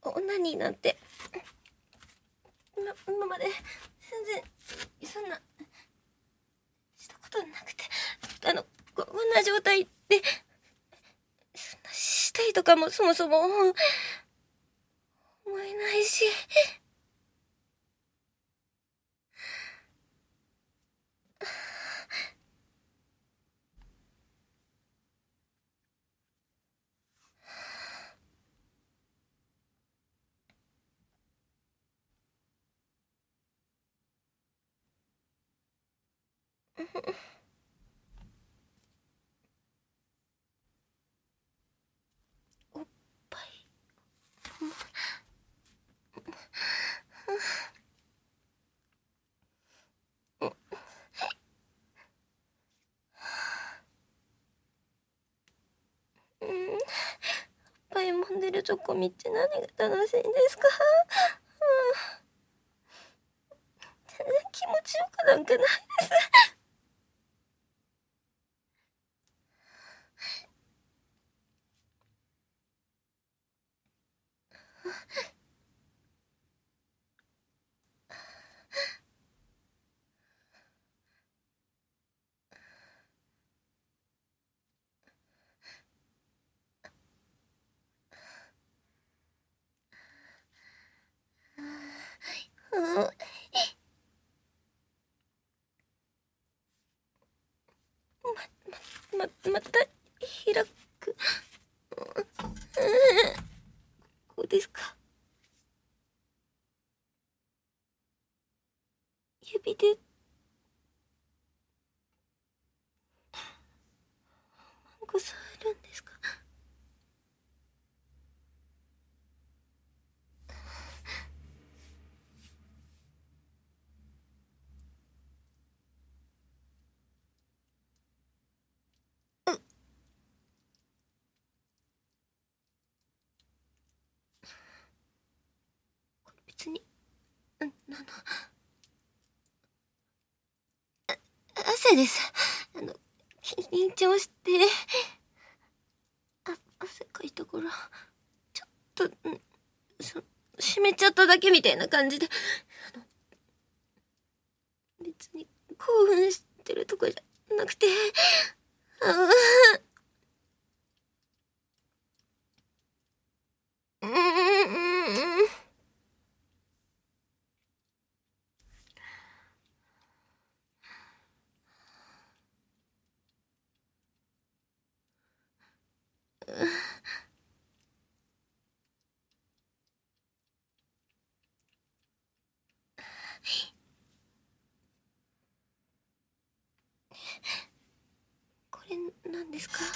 女になんて今まで全然そんなしたことなくて、こんな状態でそんなしたいとかもそもそも思えないし。おっぱいおっぱい揉んでるとこ見て何が楽しいんですか？全然気持ちよくなんかないです。また開く。こうですか？指でマンコ触るんですか？これ別に汗です。緊張して汗かいたからちょっと湿っちゃっただけみたいな感じで、別に興奮してるとかじゃなくて、うん。これ何ですか？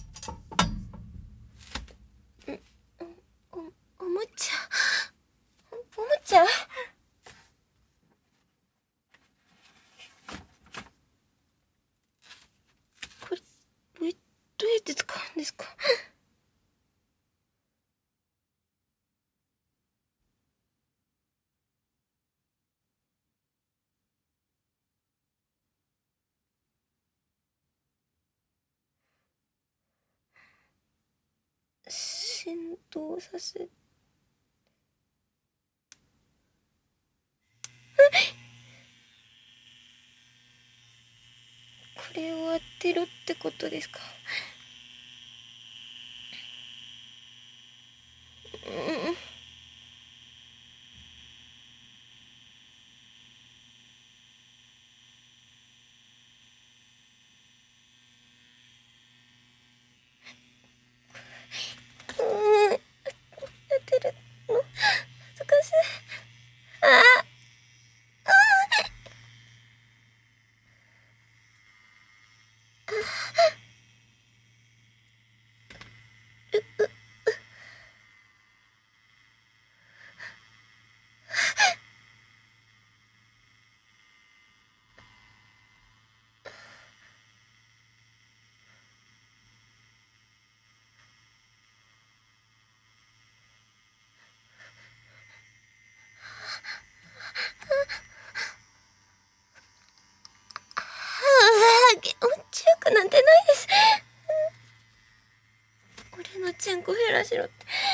おもちゃ？おもちゃ？これどうやって使うんですか？振動させこれを当てろってことですか？当てるの難しい。気持ちよくなんてないです。俺のチンコ減らしろって